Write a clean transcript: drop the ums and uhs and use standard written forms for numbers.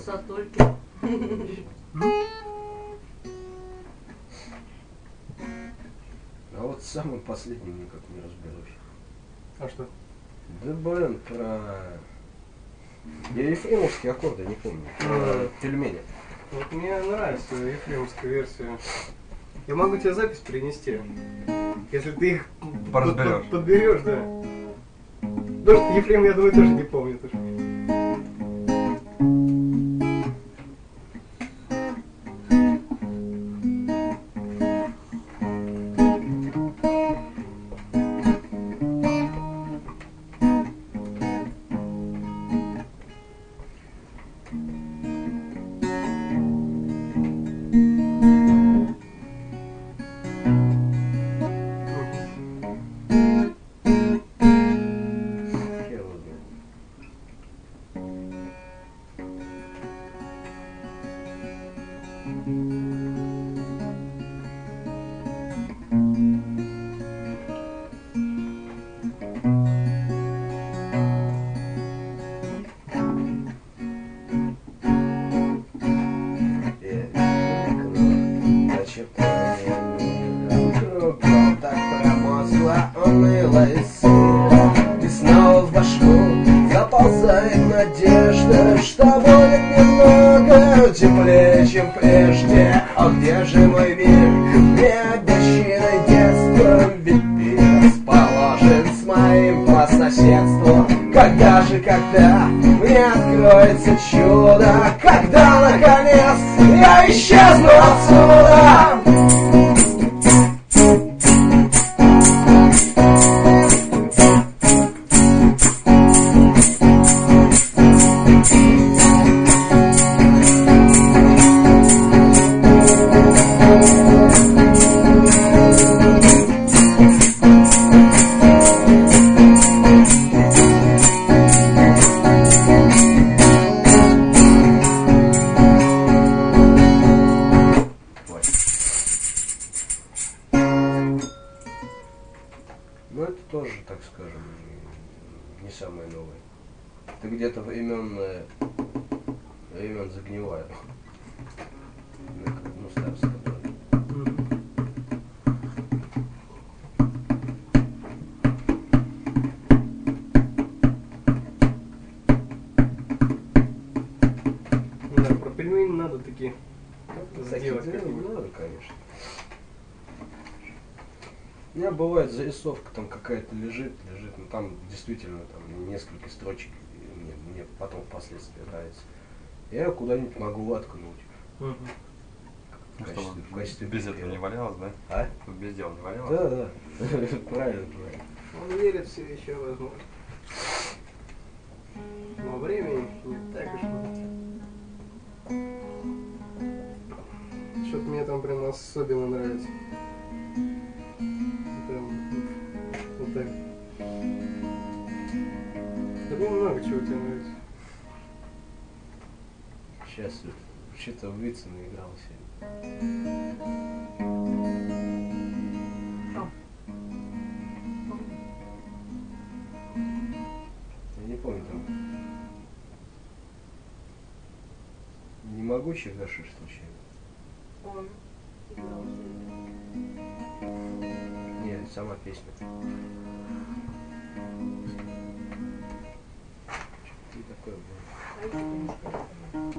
красотульки. А вот с самым последним никак не разберусь. А что? Да блин, про... Я ефремовские аккорды не помню. Про пельмени. Вот мне нравится ефремовская версия. Я могу тебе запись принести, если ты их подберешь, да. Потому что Ефрем, я думаю, тоже не помнит уж. Хер его знает. Так промозла, унылась сыра, и снова в башку заползает надежда, что будет немного теплее, чем прежде. А где же мой мир, необещанный детством? Ведь ты расположен с моим по соседству. Когда мне откроется чудо? Когда, наконец, я исчезну отсюда? Ну это тоже, так скажем, не самое новое. Это где-то времен Загниваева. Ну, старского. Да, про пельмени надо такие сделать Такие, как-нибудь. надо, конечно. У меня бывает зарисовка там какая-то лежит, но там действительно там несколько строчек, и мне потом впоследствии нравится. Я ее куда-нибудь могу воткнуть. Мгм. В качестве Без этого не валялось, да? А? Без дела не валялось? Да. Правильно. Он верит в себя еще возможно. Но времени не так уж много. Что-то мне там прям особенно нравится. Прям вот так. Да мне много чего тебе нравится. Сейчас что-то в Вице наигрался сегодня. Я не помню там. Не могучий гашиш случайно? Он играл Нет, сама песня. Что такое было? сегодня.